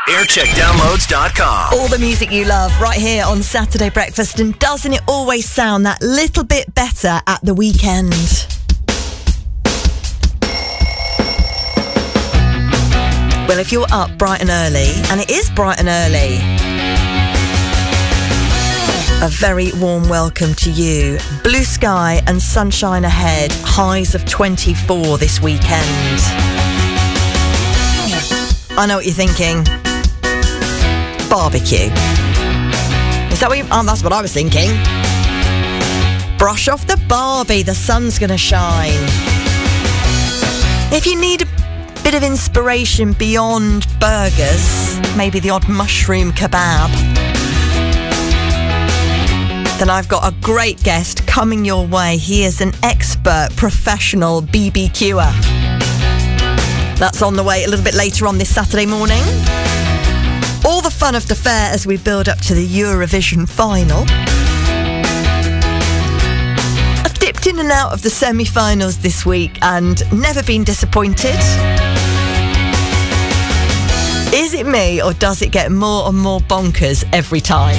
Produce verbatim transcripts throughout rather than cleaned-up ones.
aircheck downloads dot com. All the music you love right here on Saturday Breakfast, and doesn't it always sound that little bit better at the weekend? Well, if you're up bright and early, and it is bright and early, a very warm welcome to you. Blue sky and sunshine ahead, highs of twenty-four this weekend. I know what you're thinking. Barbecue. Is that what you... Oh, that's what I was thinking. Brush off the Barbie, the sun's going to shine. If you need a bit of inspiration beyond burgers, maybe the odd mushroom kebab, then I've got a great guest coming your way. He is an expert professional B B Q er. That's on the way a little bit later on this Saturday morning. All the fun of the fair as we build up to the Eurovision final. I've dipped in and out of the semi-finals this week and never been disappointed. Is it me, or does it get more and more bonkers every time?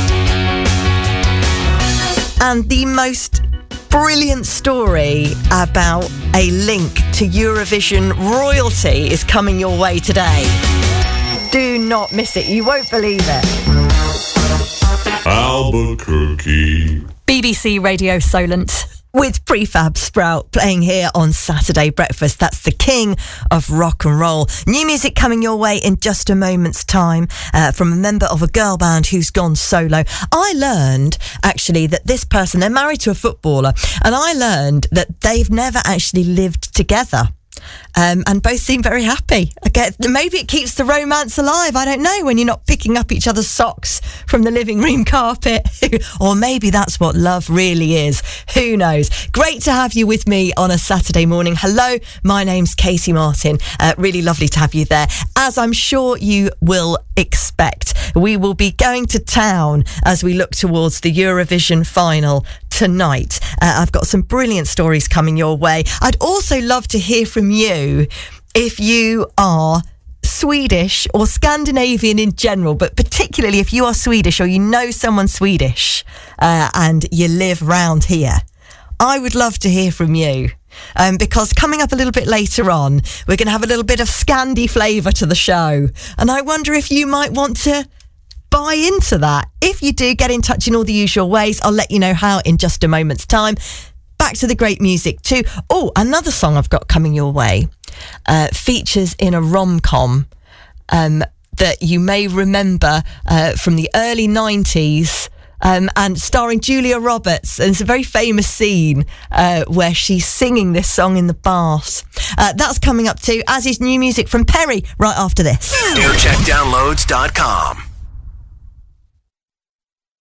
And the most brilliant story about a link to Eurovision royalty is coming your way today. Do not miss it. You won't believe it. Albuquerque. B B C Radio Solent with Prefab Sprout playing here on Saturday Breakfast. That's the king of rock and roll. New music coming your way in just a moment's time uh, from a member of a girl band who's gone solo. I learned, actually, that this person, they're married to a footballer, and I learned that they've never actually lived together. Um, and both seem very happy. Okay, maybe it keeps the romance alive. I don't know, when you're not picking up each other's socks from the living room carpet. Or maybe that's what love really is. Who knows? Great to have you with me on a Saturday morning. Hello, my name's Katie Martin. Uh, really lovely to have you there. As I'm sure you will expect, we will be going to town as we look towards the Eurovision final tonight. Uh, I've got some brilliant stories coming your way. I'd also love to hear from you if you are Swedish or Scandinavian in general, but particularly if you are Swedish or you know someone Swedish uh, and you live round here. I would love to hear from you. Um, because coming up a little bit later on, we're going to have a little bit of Scandi flavour to the show. And I wonder if you might want to buy into that. If you do, get in touch in all the usual ways. I'll let you know how in just a moment's time. Back to the great music too. Oh, another song I've got coming your way uh, features in a rom-com um, that you may remember uh, from the early nineties. Um, and starring Julia Roberts. And it's a very famous scene uh, where she's singing this song in the baths. Uh, that's coming up too, as is new music from Perry right after this. aircheck downloads dot com.